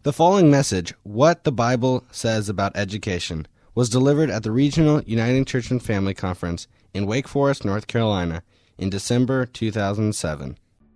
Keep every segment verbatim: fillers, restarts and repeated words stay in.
The following message, What the Bible Says About Education, was delivered at the Regional Uniting Church and Family Conference in Wake Forest, North Carolina, in December two thousand seven.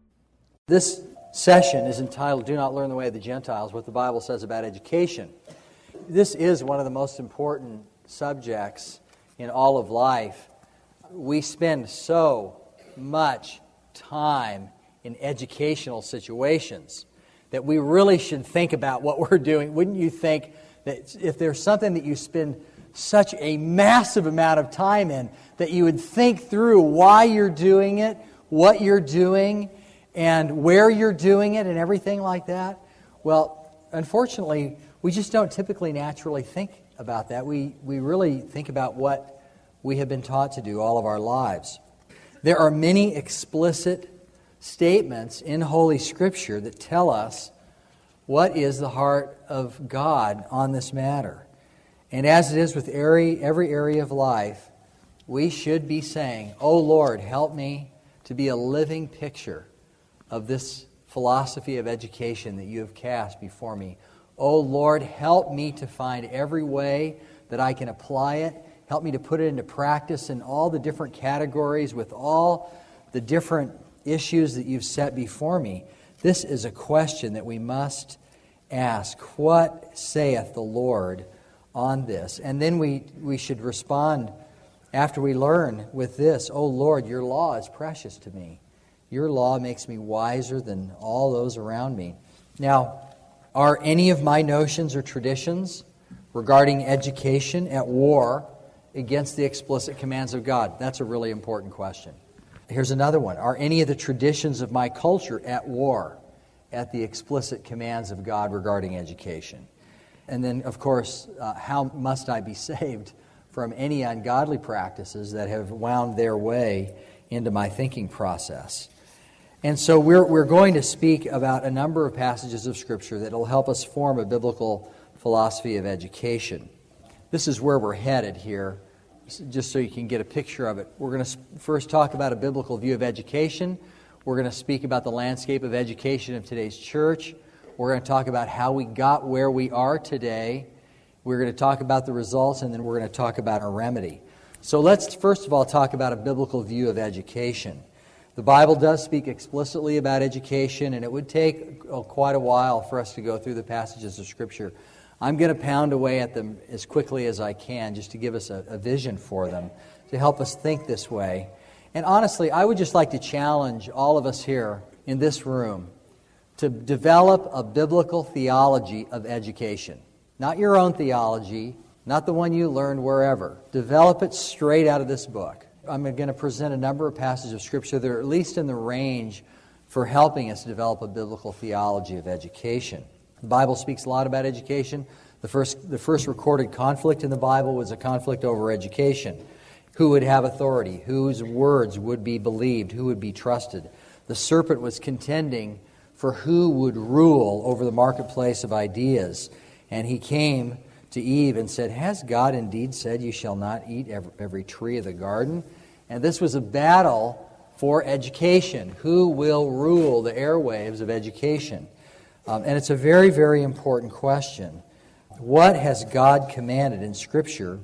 This session is entitled, Do Not Learn the Way of the Gentiles, What the Bible Says About Education. This is one of the most important subjects in all of life. We spend so much time in educational situations that we really should think about what we're doing. Wouldn't you think that if there's something that you spend such a massive amount of time in, that you would think through why you're doing it, what you're doing, and where you're doing it, and everything like that? Well, unfortunately, we just don't typically naturally think about that. We, we really think about what we have been taught to do all of our lives. There are many explicit statements in Holy Scripture that tell us what is the heart of God on this matter. And as it is with every, every area of life, we should be saying, "Oh Lord, help me to be a living picture of this philosophy of education that you have cast before me. Oh Lord, help me to find every way that I can apply it. Help me to put it into practice in all the different categories with all the different issues that you've set before me." This is a question that we must ask. What saith the Lord on this? And then we, we should respond after we learn with this: "Oh Lord, your law is precious to me. Your law makes me wiser than all those around me." Now, are any of my notions or traditions regarding education at war against the explicit commands of God? That's a really important question. Here's another one. Are any of the traditions of my culture at war at the explicit commands of God regarding education? And then, of course, uh, how must I be saved from any ungodly practices that have wound their way into my thinking process? And so we're we're going to speak about a number of passages of Scripture that will help us form a biblical philosophy of education. This is where we're headed here, just so you can get a picture of it. We're going to first talk about a biblical view of education. We're going to speak about the landscape of education of today's church. We're going to talk about how we got where we are today. We're going to talk about the results, and then we're going to talk about a remedy. So let's first of all talk about a biblical view of education. The Bible does speak explicitly about education, and it would take oh, quite a while for us to go through the passages of Scripture. I'm going to pound away at them as quickly as I can just to give us a, a vision for them, to help us think this way. And honestly, I would just like to challenge all of us here in this room to develop a biblical theology of education. Not your own theology, not the one you learned wherever. Develop it straight out of this book. I'm going to present a number of passages of Scripture that are at least in the range for helping us develop a biblical theology of education. The Bible speaks a lot about education. The first, the first recorded conflict in the Bible was a conflict over education. Who would have authority? Whose words would be believed? Who would be trusted? The serpent was contending for who would rule over the marketplace of ideas. And he came to Eve and said, "Has God indeed said you shall not eat every, every tree of the garden?" And this was a battle for education. Who will rule the airwaves of education? Um, and it's a very, very important question. What has God commanded in Scripture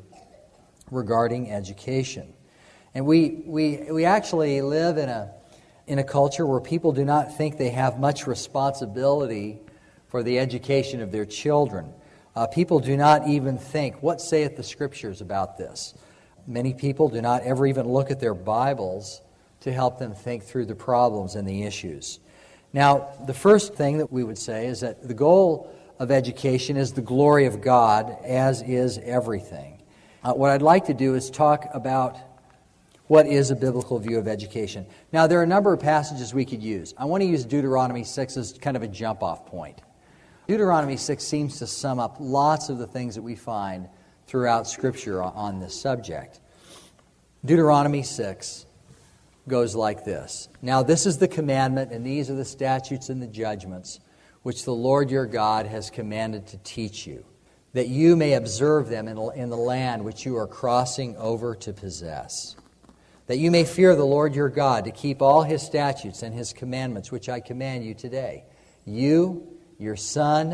regarding education? And we we we actually live in a in a culture where people do not think they have much responsibility for the education of their children. Uh, people do not even think, what saith the Scriptures about this? Many people do not ever even look at their Bibles to help them think through the problems and the issues. Now, the first thing that we would say is that the goal of education is the glory of God, as is everything. Uh, what I'd like to do is talk about what is a biblical view of education. Now, there are a number of passages we could use. I want to use Deuteronomy six as kind of a jump-off point. Deuteronomy six seems to sum up lots of the things that we find throughout Scripture on this subject. Deuteronomy six goes like this: "Now this is the commandment, and these are the statutes and the judgments, which the Lord your God has commanded to teach you, that you may observe them in the land which you are crossing over to possess, that you may fear the Lord your God, to keep all His statutes and His commandments, which I command you today. You, your son,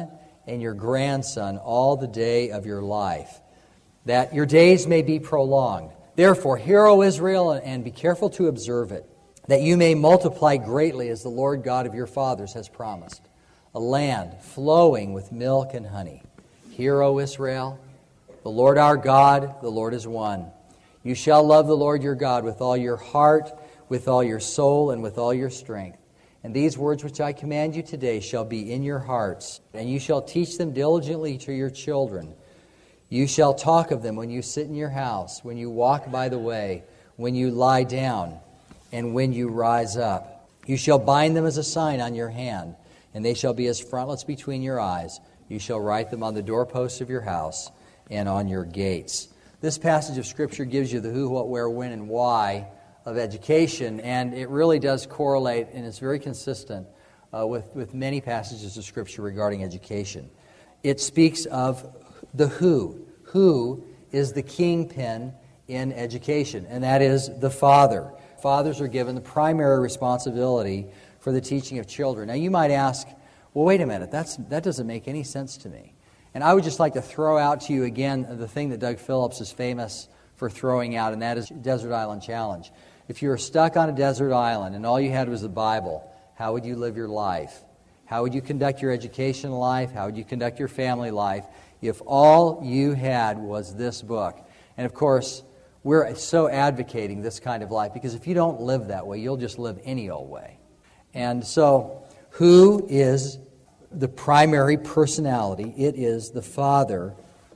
and your grandson all the day of your life, that your days may be prolonged. Therefore, hear, O Israel, and be careful to observe it, that you may multiply greatly as the Lord God of your fathers has promised, a land flowing with milk and honey. Hear, O Israel, the Lord our God, the Lord is one. You shall love the Lord your God with all your heart, with all your soul, and with all your strength. And these words which I command you today shall be in your hearts, and you shall teach them diligently to your children. You shall talk of them when you sit in your house, when you walk by the way, when you lie down, and when you rise up. You shall bind them as a sign on your hand, and they shall be as frontlets between your eyes. You shall write them on the doorposts of your house and on your gates. This passage of Scripture gives you the who, what, where, when, and why of education, and it really does correlate, and it's very consistent uh, with, with many passages of Scripture regarding education. It speaks of the who. Who is the kingpin in education, and that is the father. Fathers are given the primary responsibility for the teaching of children. Now you might ask, well, wait a minute, that's, that doesn't make any sense to me. And I would just like to throw out to you again the thing that Doug Phillips is famous for throwing out, and that is Desert Island Challenge. If you were stuck on a desert island and all you had was the Bible, how would you live your life? How would you conduct your education life? How would you conduct your family life if all you had was this book? And of course, we're so advocating this kind of life because if you don't live that way, you'll just live any old way. And so, who is the primary personality? It is the Father.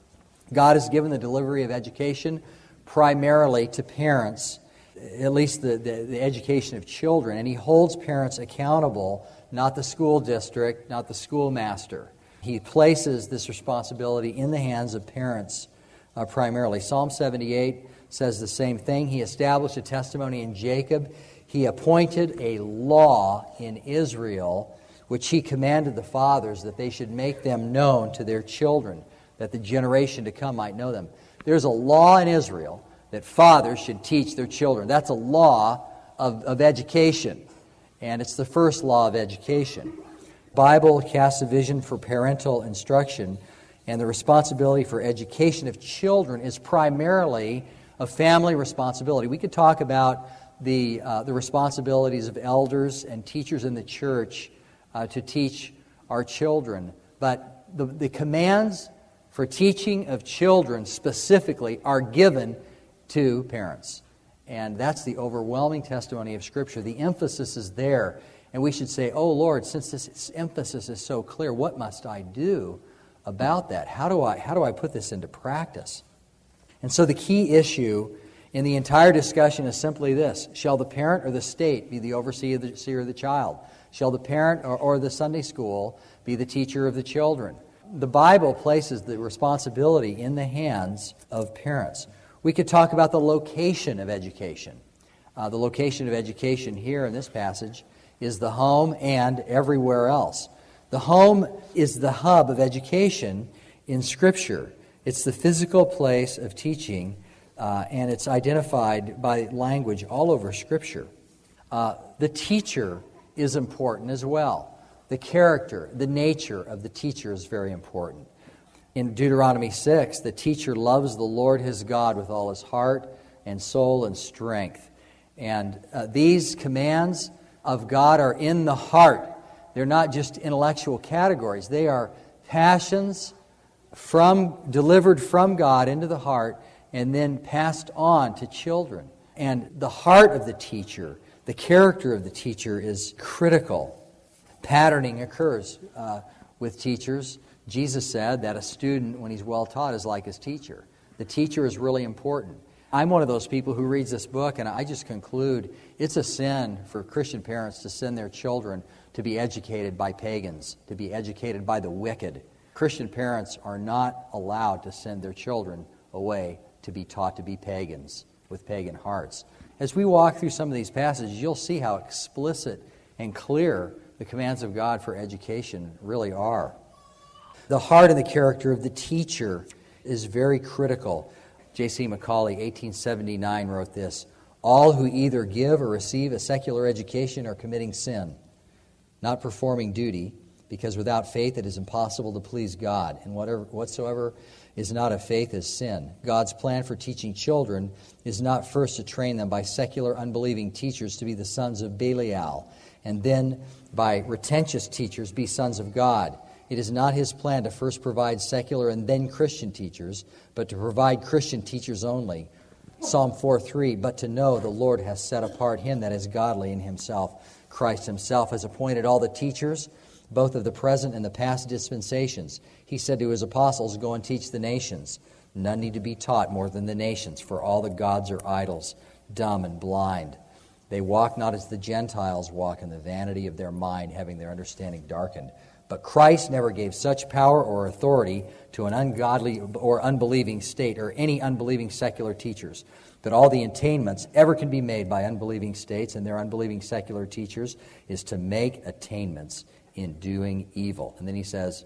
God has given the delivery of education primarily to parents, at least the, the, the education of children, and He holds parents accountable, not the school district, not the schoolmaster. He places this responsibility in the hands of parents uh, primarily. Psalm seventy-eight says the same thing. He established a testimony in Jacob. He appointed a law in Israel, which He commanded the fathers that they should make them known to their children, that the generation to come might know them. There's a law in Israel that fathers should teach their children. That's a law of, of education, and it's the first law of education. Bible casts a vision for parental instruction, and the responsibility for education of children is primarily a family responsibility. We could talk about the uh, the responsibilities of elders and teachers in the church uh, to teach our children, but the, the commands for teaching of children specifically are given to parents. And that's the overwhelming testimony of Scripture. The emphasis is there. And we should say, oh Lord, since this emphasis is so clear, what must I do about that? How do I, how do I put this into practice? And so the key issue in the entire discussion is simply this: shall the parent or the state be the overseer of the, seer of the child? Shall the parent or, or the Sunday school be the teacher of the children? The Bible places the responsibility in the hands of parents. We could talk about the location of education. Uh, the location of education here in this passage is the home and everywhere else. The home is the hub of education in Scripture. It's the physical place of teaching, uh, and it's identified by language all over Scripture. Uh, the teacher is important as well. The character, the nature of the teacher is very important. In Deuteronomy six, the teacher loves the Lord his God with all his heart and soul and strength. And uh, these commands of God are in the heart. They're not just intellectual categories. They are passions from delivered from God into the heart and then passed on to children. And the heart of the teacher, the character of the teacher is critical. Patterning occurs uh, with teachers. Jesus said that a student, when he's well taught, is like his teacher. The teacher is really important. I'm one of those people who reads this book, and I just conclude it's a sin for Christian parents to send their children to be educated by pagans, to be educated by the wicked. Christian parents are not allowed to send their children away to be taught to be pagans with pagan hearts. As we walk through some of these passages, you'll see how explicit and clear the commands of God for education really are. The heart and the character of the teacher is very critical. J C Macaulay, eighteen seventy-nine, wrote this: all who either give or receive a secular education are committing sin, not performing duty, because without faith it is impossible to please God, and whatever whatsoever is not of faith is sin. God's plan for teaching children is not first to train them by secular unbelieving teachers to be the sons of Belial, and then by retentious teachers be sons of God. It is not his plan to first provide secular and then Christian teachers, but to provide Christian teachers only. Psalm four three, but to know the Lord has set apart him that is godly in himself. Christ himself has appointed all the teachers, both of the present and the past dispensations. He said to his apostles, go and teach the nations. None need to be taught more than the nations, for all the gods are idols, dumb and blind. They walk not as the Gentiles walk in the vanity of their mind, having their understanding darkened. But Christ never gave such power or authority to an ungodly or unbelieving state or any unbelieving secular teachers. But all the attainments ever can be made by unbelieving states and their unbelieving secular teachers is to make attainments in doing evil. And then he says,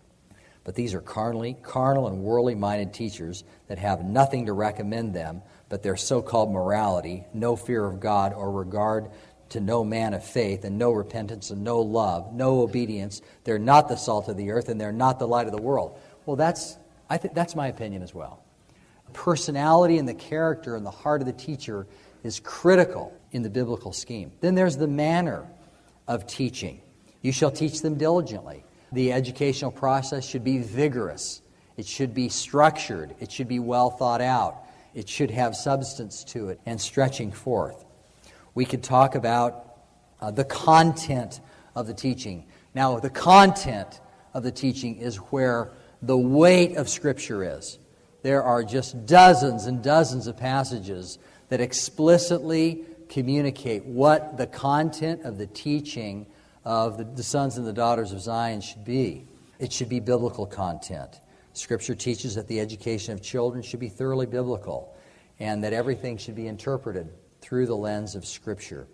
but these are carnally, carnal and worldly minded teachers that have nothing to recommend them but their so-called morality, no fear of God or regard to no man of faith, and no repentance and no love, no obedience. They're not the salt of the earth, and they're not the light of the world. Well, that's I think that's my opinion as well. Personality and the character and the heart of the teacher is critical in the biblical scheme. Then there's the manner of teaching. You shall teach them diligently. The educational process should be vigorous. It should be structured. It should be well thought out. It should have substance to it and stretching forth. We could talk about uh, the content of the teaching. Now, the content of the teaching is where the weight of Scripture is. There are just dozens and dozens of passages that explicitly communicate what the content of the teaching of the, the sons and the daughters of Zion should be. It should be biblical content. Scripture teaches that the education of children should be thoroughly biblical and that everything should be interpreted through the lens of Scripture.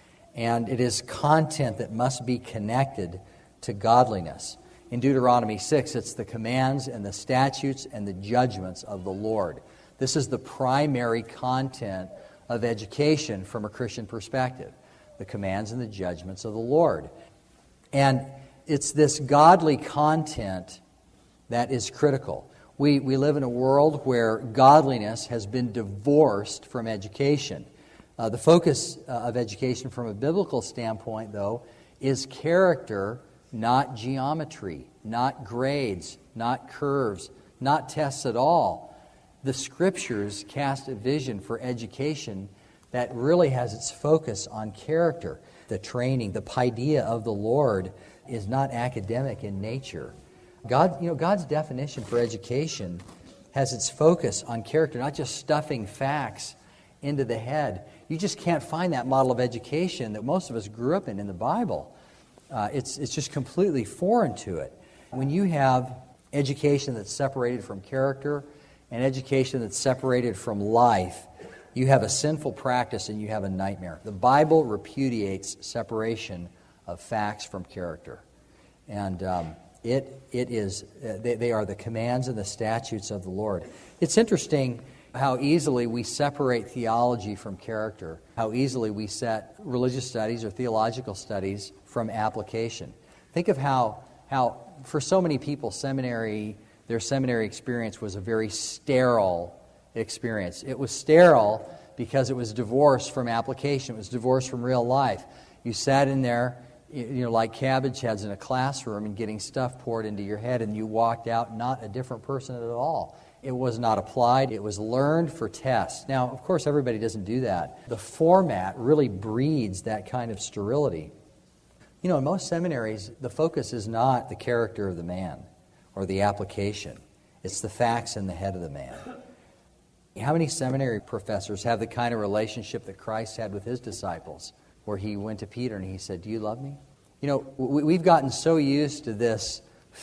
And it is content that must be connected to godliness. In Deuteronomy six, it's the commands and the statutes and the judgments of the Lord. This is the primary content of education from a Christian perspective, the commands and the judgments of the Lord. And it's this godly content that is critical. We, we live in a world where godliness has been divorced from education. Uh, the focus uh, of education from a biblical standpoint, though, is character, not geometry, not grades, not curves, not tests at all. The Scriptures cast a vision for education that really has its focus on character. The training, the paideia of the Lord is not academic in nature. God, you know, God's definition for education has its focus on character, not just stuffing facts into the head. You just can't find that model of education that most of us grew up in in the Bible. Uh, it's, it's just completely foreign to it. When you have education that's separated from character and education that's separated from life, you have a sinful practice and you have a nightmare. The Bible repudiates separation of facts from character. And um, it it is uh, they, they are the commands and the statutes of the Lord. It's interesting how easily we separate theology from character, how easily we set religious studies or theological studies from application. Think of how, how for so many people, seminary, their seminary experience was a very sterile experience. It was sterile because it was divorced from application. It was divorced from real life. You sat in there, you know, like cabbage heads in a classroom and getting stuff poured into your head, and you walked out not a different person at all. It was not applied. It was learned for tests. Now, of course, everybody doesn't do that. The format really breeds that kind of sterility. You know, in most seminaries, the focus is not the character of the man or the application. It's the facts in the head of the man. How many seminary professors have the kind of relationship that Christ had with his disciples, where he went to Peter and he said, "Do you love me?" You know, we've gotten so used to this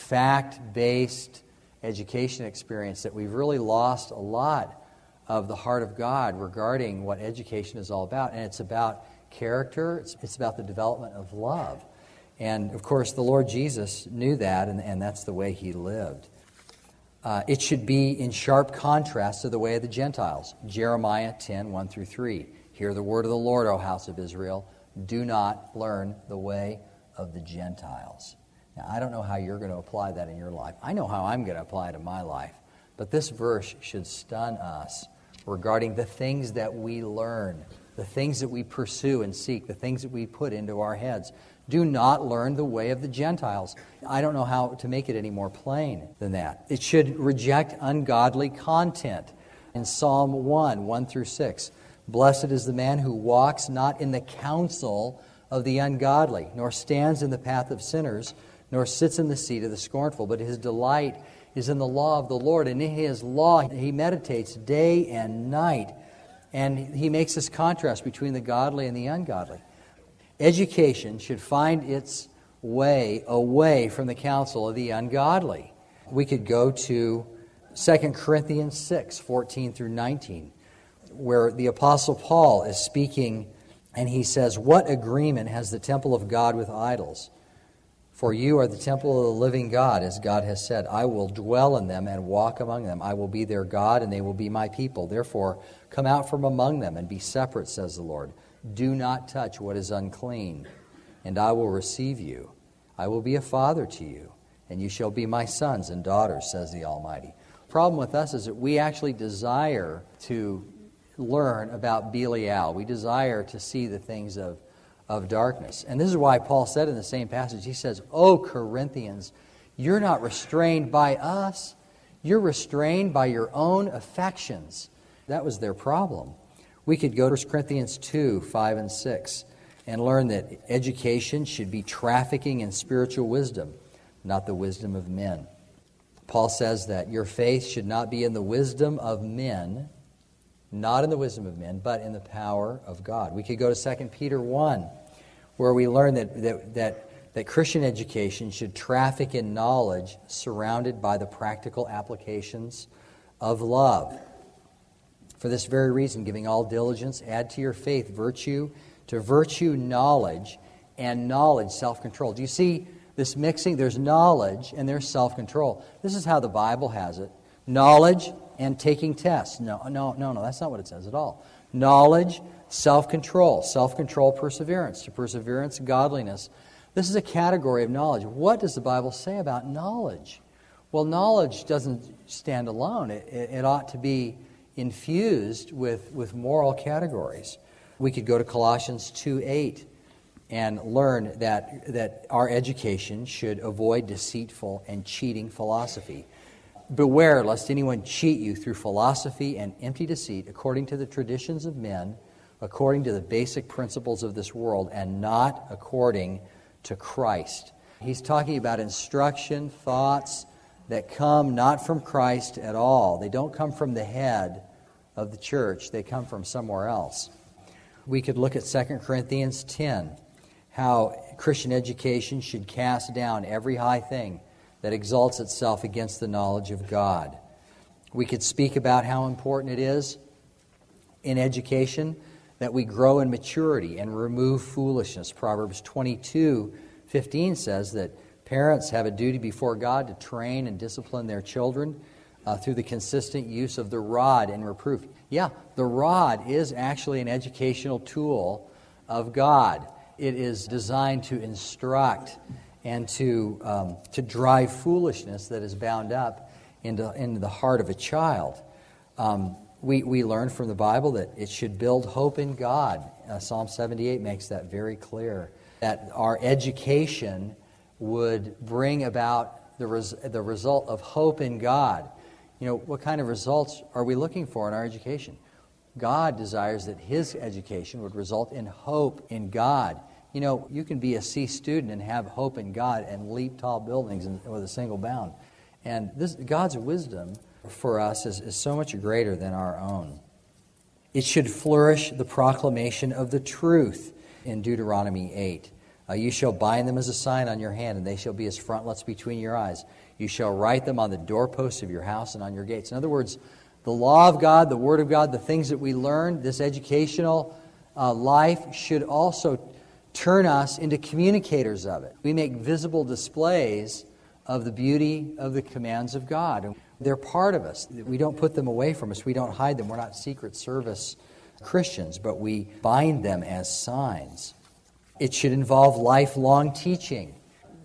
fact-based education experience that we've really lost a lot of the heart of God regarding what education is all about. And it's about character. It's, it's about the development of love. And, of course, the Lord Jesus knew that, and, and that's the way he lived. Uh, it should be in sharp contrast to the way of the Gentiles. Jeremiah ten, one through three. Hear the word of the Lord, O house of Israel. Do not learn the way of the Gentiles. Now, I don't know how you're going to apply that in your life. I know how I'm going to apply it in my life. But this verse should stun us regarding the things that we learn, the things that we pursue and seek, the things that we put into our heads. Do not learn the way of the Gentiles. I don't know how to make it any more plain than that. It should reject ungodly content. In Psalm one, one through six, blessed is the man who walks not in the counsel of the ungodly, nor stands in the path of sinners, nor sits in the seat of the scornful, but his delight is in the law of the Lord, and in his law he meditates day and night. And he makes this contrast between the godly and the ungodly. Education should find its way away from the counsel of the ungodly. We could go to Second Corinthians six, fourteen through nineteen, where the Apostle Paul is speaking, and he says, "What agreement has the temple of God with idols? For you are the temple of the living God, as God has said, I will dwell in them and walk among them. I will be their God, and they will be my people. Therefore, come out from among them and be separate, says the Lord. Do not touch what is unclean, and I will receive you. I will be a father to you, and you shall be my sons and daughters, says the Almighty." The problem with us is that we actually desire to learn about Belial. We desire to see the things of of darkness. And this is why Paul said in the same passage, he says, "O Corinthians, you're not restrained by us. You're restrained by your own affections." That was their problem. We could go to First Corinthians two, five and six and learn that education should be trafficking in spiritual wisdom, not the wisdom of men. Paul says that your faith should not be in the wisdom of men, not in the wisdom of men, but in the power of God. We could go to Second Peter one, where we learn that, that, that, that Christian education should traffic in knowledge surrounded by the practical applications of love. For this very reason, giving all diligence, add to your faith virtue, to virtue knowledge, and knowledge self-control. Do you see this mixing? There's knowledge and there's self-control. This is how the Bible has it. Knowledge and taking tests. No, no, no, no, that's not what it says at all. Knowledge, self-control, self-control, perseverance. To perseverance, godliness. This is a category of knowledge. What does the Bible say about knowledge? Well, knowledge doesn't stand alone. It, it, it ought to be infused with, with moral categories. We could go to Colossians two eight and learn that, that our education should avoid deceitful and cheating philosophy. Beware lest anyone cheat you through philosophy and empty deceit, according to the traditions of men, according to the basic principles of this world, and not according to Christ. He's talking about instruction, thoughts that come not from Christ at all. They don't come from the head of the church. They come from somewhere else. We could look at Second Corinthians ten, how Christian education should cast down every high thing that exalts itself against the knowledge of God. We could speak about how important it is in education that we grow in maturity and remove foolishness. Proverbs twenty-two fifteen says that parents have a duty before God to train and discipline their children uh, through the consistent use of the rod and reproof. Yeah, the rod is actually an educational tool of God. It is designed to instruct and to um, to drive foolishness that is bound up into, into the heart of a child. Um, we, we learn from the Bible that it should build hope in God. Uh, Psalm seventy-eight makes that very clear, that our education would bring about the, res- the result of hope in God. You know, what kind of results are we looking for in our education? God desires that His education would result in hope in God. You know, you can be a C student and have hope in God and leap tall buildings in, with a single bound. And this God's wisdom for us is, is so much greater than our own. It should flourish the proclamation of the truth in Deuteronomy eight. Uh, you shall bind them as a sign on your hand, and they shall be as frontlets between your eyes. You shall write them on the doorposts of your house and on your gates. In other words, the law of God, the Word of God, the things that we learn, this educational uh, life should also turn us into communicators of it. We make visible displays of the beauty of the commands of God. And they're part of us. We don't put them away from us. We don't hide them. We're not Secret Service Christians, but we bind them as signs. It should involve lifelong teaching.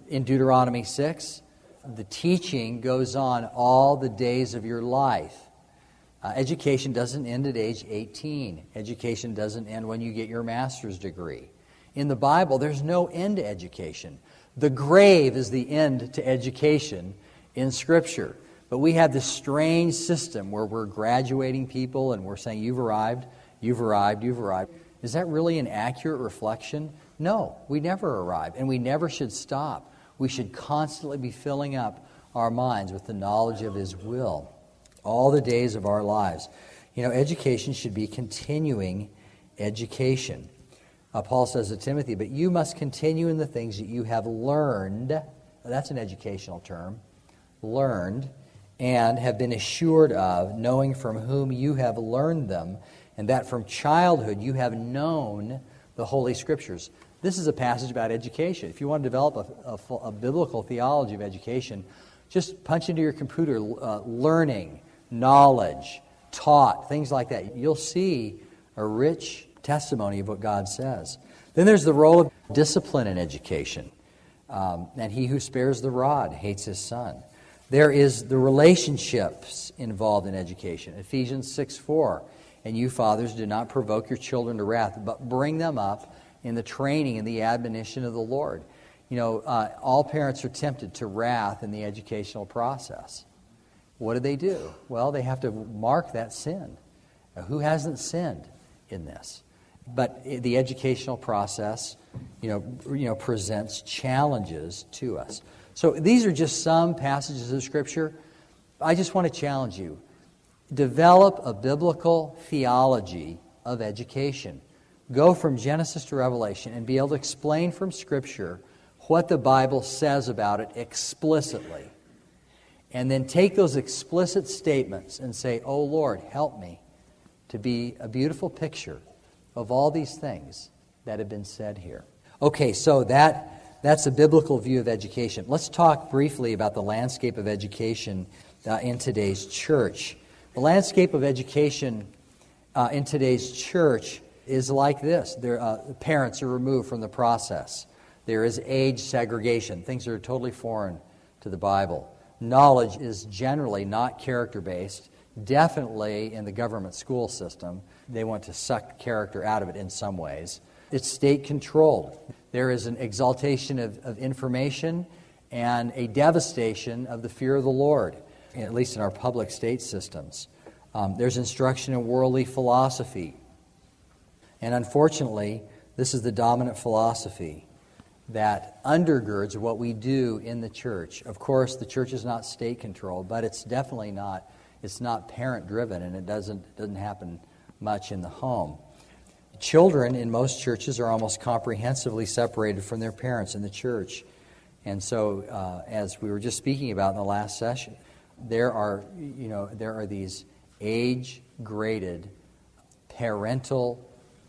In Deuteronomy six, the teaching goes on all the days of your life. Uh, education doesn't end at age eighteen. Education doesn't end when you get your master's degree. In the Bible, there's no end to education. The grave is the end to education in Scripture. But we have this strange system where we're graduating people and we're saying, you've arrived, you've arrived, you've arrived. Is that really an accurate reflection? No, we never arrive, and we never should stop. We should constantly be filling up our minds with the knowledge of His will all the days of our lives. You know, education should be continuing education. Uh, Paul says to Timothy, but you must continue in the things that you have learned. That's an educational term. Learned, and have been assured of, knowing from whom you have learned them, and that from childhood you have known the Holy Scriptures. This is a passage about education. If you want to develop a, a, a biblical theology of education, just punch into your computer uh, learning, knowledge, taught, things like that. You'll see a rich testimony of what God says. Then there's the role of discipline in education. Um, and he who spares the rod hates his son. There is the relationships involved in education. Ephesians six four. And you fathers, do not provoke your children to wrath, but bring them up in the training and the admonition of the Lord. You know, uh, all parents are tempted to wrath in the educational process. What do they do? Well, they have to mark that sin. Now, who hasn't sinned in this? But the educational process, you know, you know, presents challenges to us. So these are just some passages of Scripture. I just want to challenge you. Develop a biblical theology of education. Go from Genesis to Revelation and be able to explain from Scripture what the Bible says about it explicitly. And then take those explicit statements and say, oh Lord, help me to be a beautiful picture of all these things that have been said here. Okay, so that that's a biblical view of education. Let's talk briefly about the landscape of education uh, in today's church. The landscape of education uh, in today's church is like this. There, uh, parents are removed from the process. There is age segregation, things that are totally foreign to the Bible. Knowledge is generally not character-based. Definitely in the government school system, they want to suck character out of it in some ways. It's state-controlled. There is an exaltation of, of information and a devastation of the fear of the Lord, at least in our public state systems. Um, there's instruction in worldly philosophy. And unfortunately, this is the dominant philosophy that undergirds what we do in the church. Of course, the church is not state-controlled, but it's definitely not it's not parent-driven, and it doesn't doesn't happen much in the home. Children in most churches are almost comprehensively separated from their parents in the church. And so, uh, as we were just speaking about in the last session, there are, you know, there are these age-graded, parental,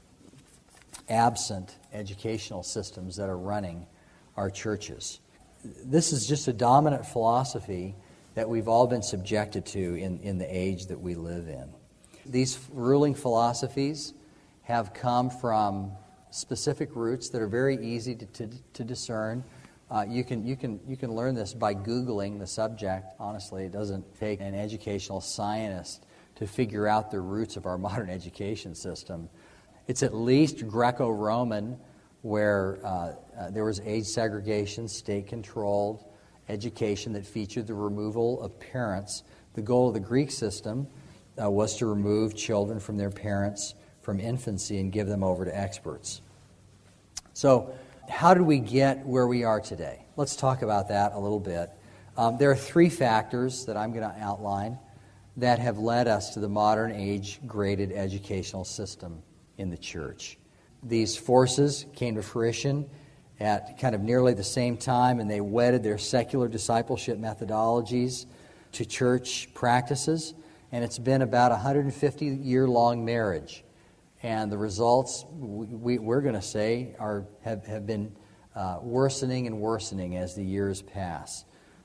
absent educational systems that are running our churches. This is just a dominant philosophy that we've all been subjected to in, in the age that we live in. These ruling philosophies have come from specific roots that are very easy to, to, to discern. Uh, you can you can you can learn this by Googling the subject. Honestly, it doesn't take an educational scientist to figure out the roots of our modern education system. It's at least Greco-Roman, where uh, uh, there was age segregation, state-controlled education that featured the removal of parents. The goal of the Greek system uh, was to remove children from their parents from infancy and give them over to experts. So, how did we get where we are today? Let's talk about that a little bit. Um, there are three factors that I'm going to outline that have led us to the modern age-graded educational system in the church. These forces came to fruition at kind of nearly the same time, and they wedded their secular discipleship methodologies to church practices, and it's been about a one hundred fifty year long marriage. And the results, we, we're going to say, are have, have been uh, worsening and worsening as the years pass.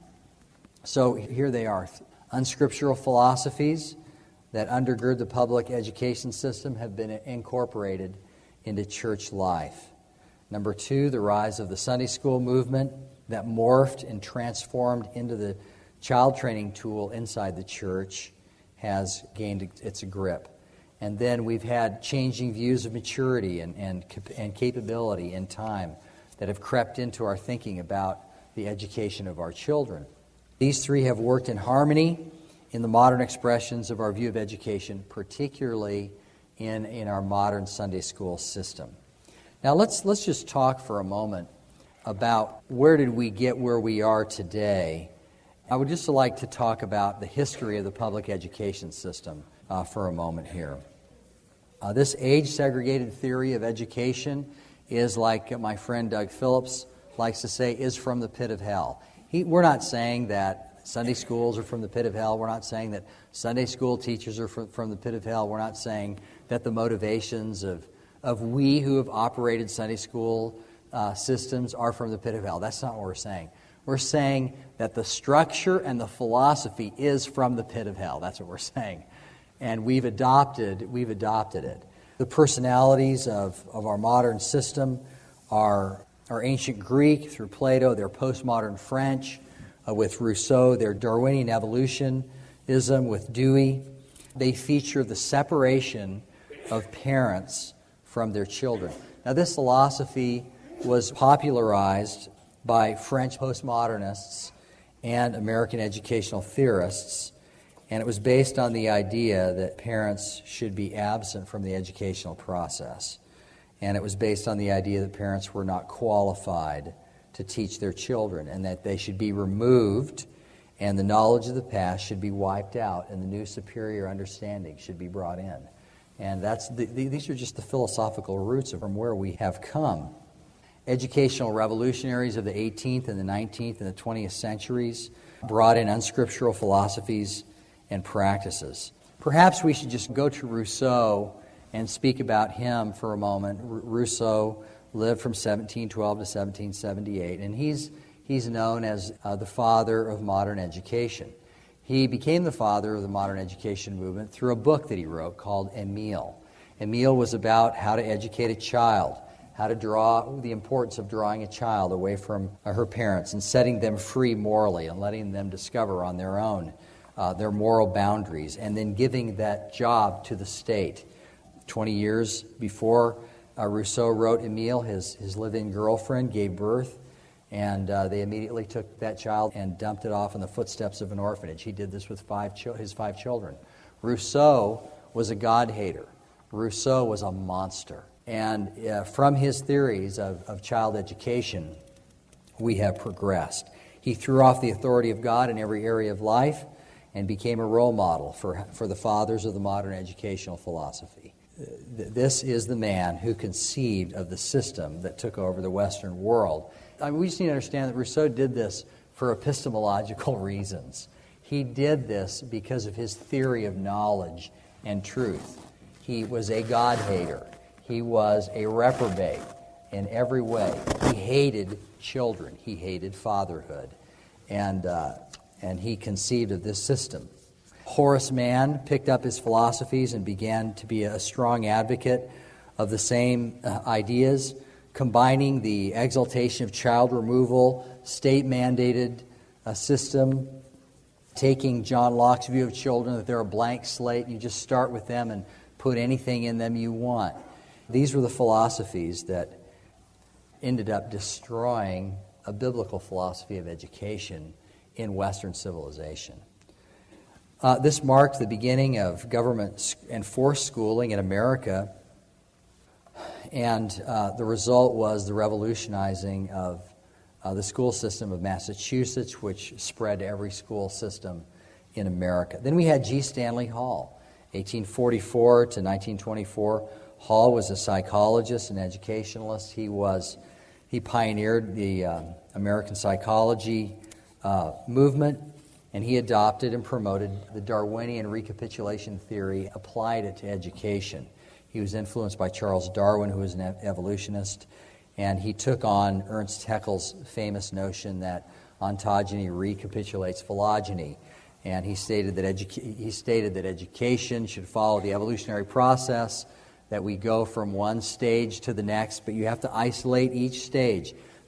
So here they are. Unscriptural philosophies that undergird the public education system have been incorporated into church life. Number two, the rise of the Sunday school movement that morphed and transformed into the child training tool inside the church has gained its grip. And then we've had changing views of maturity and, and, and capability in time that have crept into our thinking about the education of our children. These three have worked in harmony in the modern expressions of our view of education, particularly in, in our modern Sunday school system. Now let's let's just talk for a moment about where did we get where we are today. I would just like to talk about the history of the public education system uh, for a moment here. Uh, this age-segregated theory of education is, like my friend Doug Phillips likes to say, is from the pit of hell. He, we're not saying that Sunday schools are from the pit of hell. We're not saying that Sunday school teachers are from, from the pit of hell. We're not saying that the motivations of, of we who have operated Sunday school uh, systems are from the pit of hell. That's not what we're saying. We're saying that the structure and the philosophy is from the pit of hell. That's what we're saying. And we've adopted, we've adopted it. The personalities of, of our modern system are, are ancient Greek through Plato, they're postmodern French uh, with Rousseau, they're Darwinian evolutionism with Dewey. They feature the separation of parents from their children. Now, this philosophy was popularized by French postmodernists and American educational theorists, and it was based on the idea that parents should be absent from the educational process. And it was based on the idea that parents were not qualified to teach their children and that they should be removed and the knowledge of the past should be wiped out and the new superior understanding should be brought in. And that's the, the, these are just the philosophical roots from where we have come. Educational revolutionaries of the eighteenth and the nineteenth and the twentieth centuries brought in unscriptural philosophies and practices. Perhaps we should just go to Rousseau and speak about him for a moment. R- Rousseau lived from seventeen twelve to seventeen seventy-eight, and he's he's known as uh, the father of modern education. He became the father of the modern education movement through a book that he wrote called Émile. Émile was about how to educate a child, how to draw, the importance of drawing a child away from uh, her parents and setting them free morally and letting them discover on their own uh, their moral boundaries, and then giving that job to the state. Twenty years before uh, Rousseau wrote Émile, his, his live-in girlfriend gave birth, and uh, they immediately took that child and dumped it off in the footsteps of an orphanage. He did this with five chi- his five children. Rousseau was a God-hater. Rousseau was a monster. And uh, from his theories of, of child education, we have progressed. He threw off the authority of God in every area of life and became a role model for, for the fathers of the modern educational philosophy. This is the man who conceived of the system that took over the Western world. I mean, we just need to understand that Rousseau did this for epistemological reasons. He did this because of his theory of knowledge and truth. He was a God-hater. He was a reprobate in every way. He hated children. He hated fatherhood. And, uh, and he conceived of this system. Horace Mann picked up his philosophies and began to be a strong advocate of the same uh, ideas, combining the exaltation of child removal, state-mandated uh, system, taking John Locke's view of children that they're a blank slate, you just start with them and put anything in them you want. These were the philosophies that ended up destroying a biblical philosophy of education in Western civilization. Uh, this marked the beginning of government-enforced schooling in America, and uh, the result was the revolutionizing of uh, the school system of Massachusetts, which spread to every school system in America. Then we had G. Stanley Hall, eighteen forty-four to nineteen twenty-four. Hall was a psychologist and educationalist. He was he pioneered the uh, American psychology uh, movement, and he adopted and promoted the Darwinian recapitulation theory, applied it to education. He was influenced by Charles Darwin, who was an evolutionist, and he took on Ernst Haeckel's famous notion that ontogeny recapitulates phylogeny. And he stated that edu- he stated that education should follow the evolutionary process, that we go from one stage to the next, but you have to isolate each stage.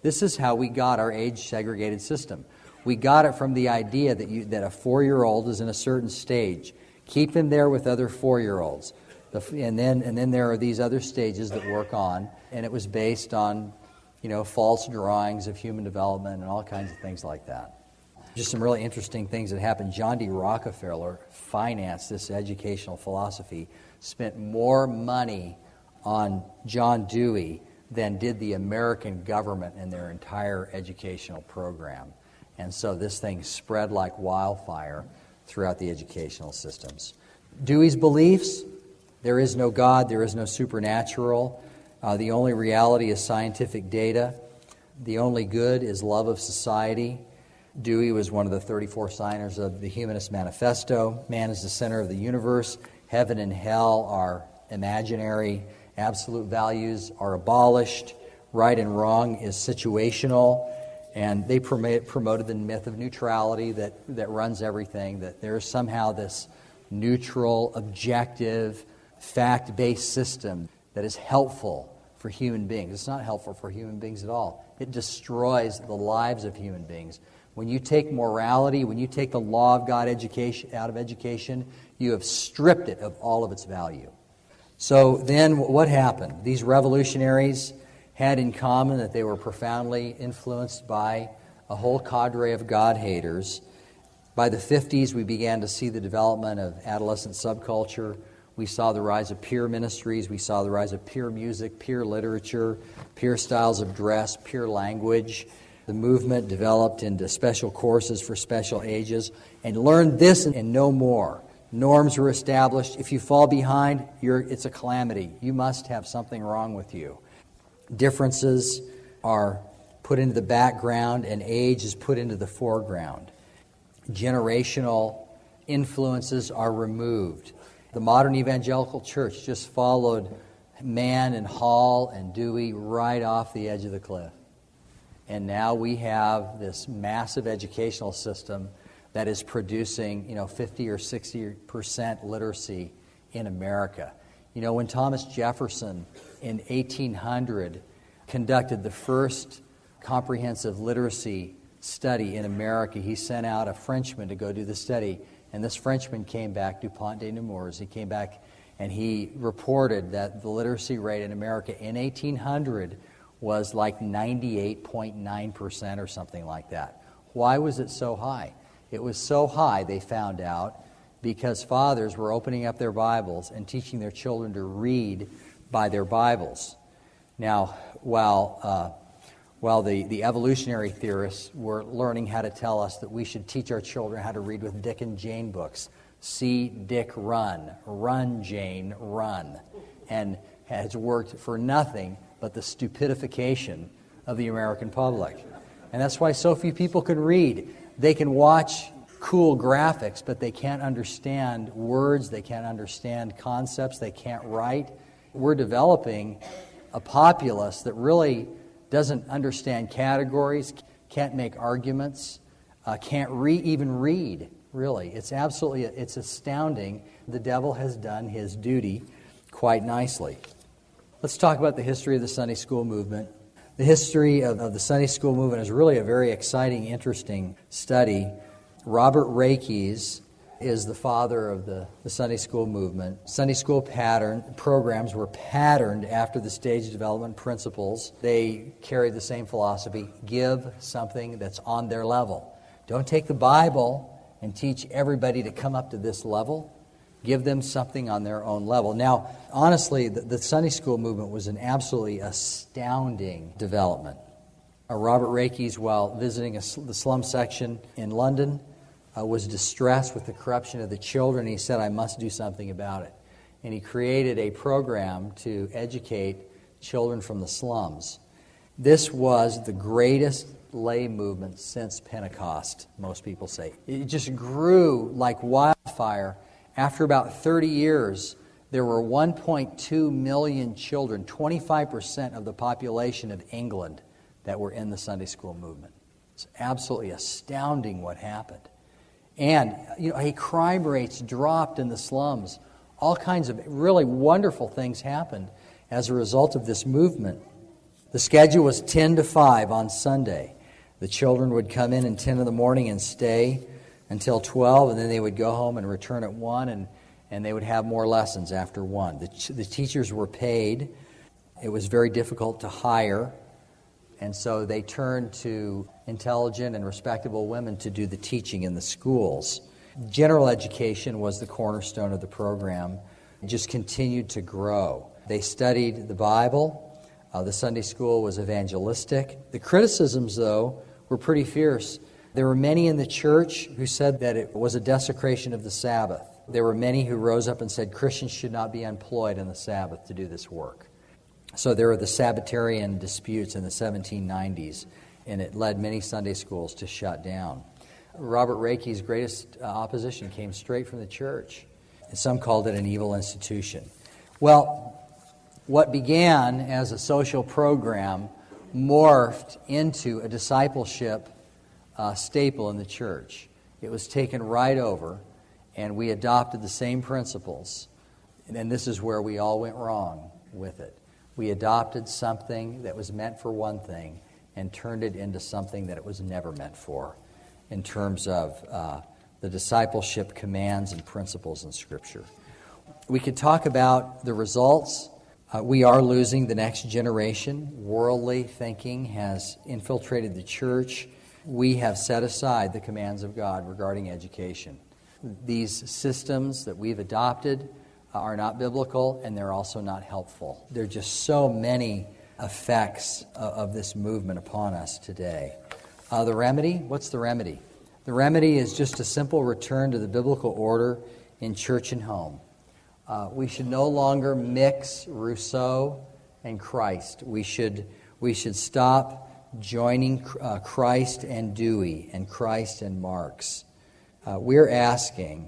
This is how we got our age-segregated system. We got it from the idea that you, that a four-year-old is in a certain stage. Keep them there with other four-year-olds. The, and then and then there are these other stages that work on, and it was based on, you know, false drawings of human development and all kinds of things like that. Just some really interesting things that happened. John D. Rockefeller financed this educational philosophy, spent more money on John Dewey than did the American government in their entire educational program. And so this thing spread like wildfire throughout the educational systems. Dewey's beliefs: there is no God, there is no supernatural. Uh, the only reality is scientific data. The only good is love of society. Dewey was one of the thirty-four signers of the Humanist Manifesto. Man is the center of the universe. Heaven and hell are imaginary. Absolute values are abolished. Right and wrong is situational. And they promote, promoted the myth of neutrality that, that runs everything, that there's somehow this neutral, objective, fact-based system that is helpful for human beings. It's not helpful for human beings at all. It destroys the lives of human beings. When you take morality, when you take the law of God education out of education, you have stripped it of all of its value. So then what happened? These revolutionaries had in common that they were profoundly influenced by a whole cadre of God-haters. By the fifties, we began to see the development of adolescent subculture. We saw the rise of peer ministries. We saw the rise of peer music, peer literature, peer styles of dress, peer language. The movement developed into special courses for special ages, and learn this and no more. Norms were established. If you fall behind, you're, it's a calamity. You must have something wrong with you. Differences are put into the background, and age is put into the foreground. Generational influences are removed. The modern evangelical church just followed Mann and Hall and Dewey right off the edge of the cliff. And now we have this massive educational system that is producing, you know, fifty or sixty percent literacy in America. You know, when Thomas Jefferson in eighteen hundred conducted the first comprehensive literacy study in America, he sent out a Frenchman to go do the study. And this Frenchman came back, Dupont de Nemours, he came back and he reported that the literacy rate in America in eighteen hundred was like ninety-eight point nine percent or something like that. Why was it so high? It was so high, they found out, because fathers were opening up their Bibles and teaching their children to read by their Bibles. Now, while uh, while the, the evolutionary theorists were learning how to tell us that we should teach our children how to read with Dick and Jane books. See Dick run, run Jane, run. And has worked for nothing but the stupidification of the American public. And that's why so few people can read. They can watch cool graphics, but they can't understand words, they can't understand concepts, they can't write. We're developing a populace that really doesn't understand categories, can't make arguments, uh, can't re- even read, really. It's absolutely, it's astounding. The devil has done his duty quite nicely. Let's talk about the history of the Sunday school movement. The history of, of the Sunday school movement is really a very exciting, interesting study. Robert Rakes is the father of the, the Sunday school movement. Sunday school pattern programs were patterned after the stage development principles. They carried the same philosophy: give something that's on their level. Don't take the Bible and teach everybody to come up to this level. Give them something on their own level. Now, honestly, the, the Sunday school movement was an absolutely astounding development. Uh, Robert Rakes, while visiting a, the slum section in London, uh, was distressed with the corruption of the children. He said, I must do something about it. And he created a program to educate children from the slums. This was the greatest lay movement since Pentecost, most people say. It just grew like wildfire. After about thirty years, there were one point two million children, twenty-five percent of the population of England, that were in the Sunday school movement. It's absolutely astounding what happened. And, you know, hey, crime rates dropped in the slums. All kinds of really wonderful things happened as a result of this movement. The schedule was ten to five on Sunday. The children would come in at ten in the morning and stay until twelve, and then they would go home and return at one, and, and they would have more lessons after one. The, the teachers were paid. It was very difficult to hire, and so they turned to intelligent and respectable women to do the teaching in the schools. General education was the cornerstone of the program. It just continued to grow. They studied the Bible. Uh, the Sunday school was evangelistic. The criticisms, though, were pretty fierce. There were many in the church who said that it was a desecration of the Sabbath. There were many who rose up and said Christians should not be employed on the Sabbath to do this work. So there were the Sabbatarian disputes in the seventeen nineties, and it led many Sunday schools to shut down. Robert Reike's greatest uh, opposition came straight from the church, and some called it an evil institution. Well, what began as a social program morphed into a discipleship uh, staple in the church. It was taken right over, and we adopted the same principles. And this is where we all went wrong with it. We adopted something that was meant for one thing and turned it into something that it was never meant for in terms of uh, the discipleship commands and principles in Scripture. We could talk about the results. Uh, we are losing the next generation. Worldly thinking has infiltrated the church. We have set aside the commands of God regarding education. These systems that we've adopted are not biblical, and they're also not helpful. There are just so many effects of, of this movement upon us today. Uh, the remedy? What's the remedy? The remedy is just a simple return to the biblical order in church and home. Uh, we should no longer mix Rousseau and Christ. We should we should stop joining uh, Christ and Dewey and Christ and Marx. Uh, we're asking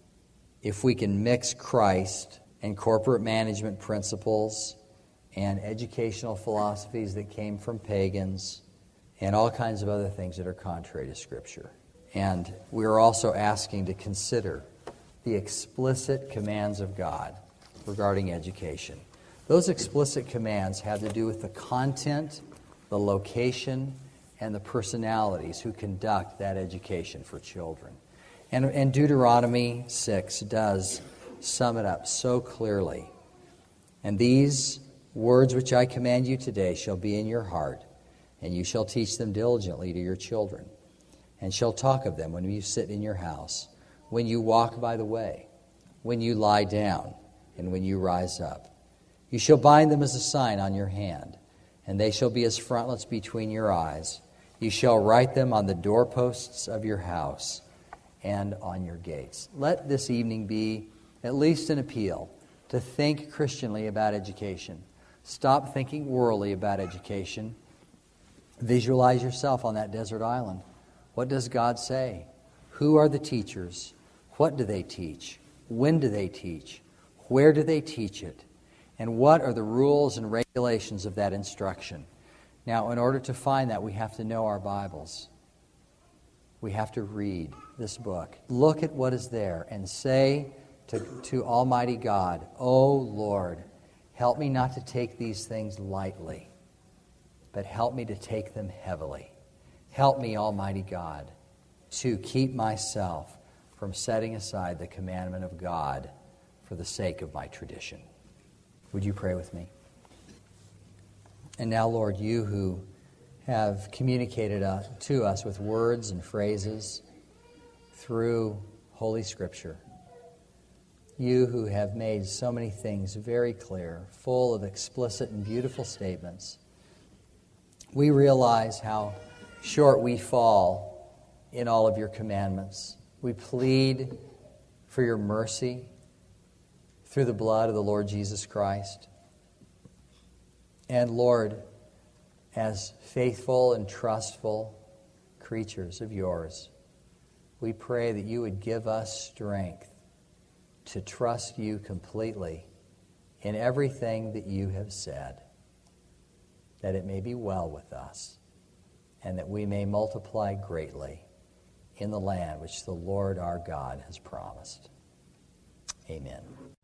if we can mix Christ and corporate management principles and educational philosophies that came from pagans and all kinds of other things that are contrary to Scripture. And we're also asking to consider the explicit commands of God regarding education. Those explicit commands have to do with the content, the location, and the personalities who conduct that education for children. And, and Deuteronomy six does sum it up so clearly. And these words which I command you today shall be in your heart, and you shall teach them diligently to your children, and shall talk of them when you sit in your house, when you walk by the way, when you lie down, and when you rise up. You shall bind them as a sign on your hand, and they shall be as frontlets between your eyes. You shall write them on the doorposts of your house and on your gates. Let this evening be at least an appeal to think Christianly about education. Stop thinking worldly about education. Visualize yourself on that desert island. What does God say? Who are the teachers? What do they teach? When do they teach? Where do they teach it? And what are the rules and regulations of that instruction? Now, in order to find that, we have to know our Bibles. We have to read this book. Look at what is there and say to, to Almighty God, "Oh Lord, help me not to take these things lightly, but help me to take them heavily. Help me, Almighty God, to keep myself from setting aside the commandment of God for the sake of my tradition." Would you pray with me? And now, Lord, you who have communicated uh, to us with words and phrases through Holy Scripture, you who have made so many things very clear, full of explicit and beautiful statements, we realize how short we fall in all of your commandments. We plead for your mercy through the blood of the Lord Jesus Christ. And Lord, as faithful and trustful creatures of yours, we pray that you would give us strength to trust you completely in everything that you have said, that it may be well with us, and that we may multiply greatly in the land which the Lord our God has promised. Amen.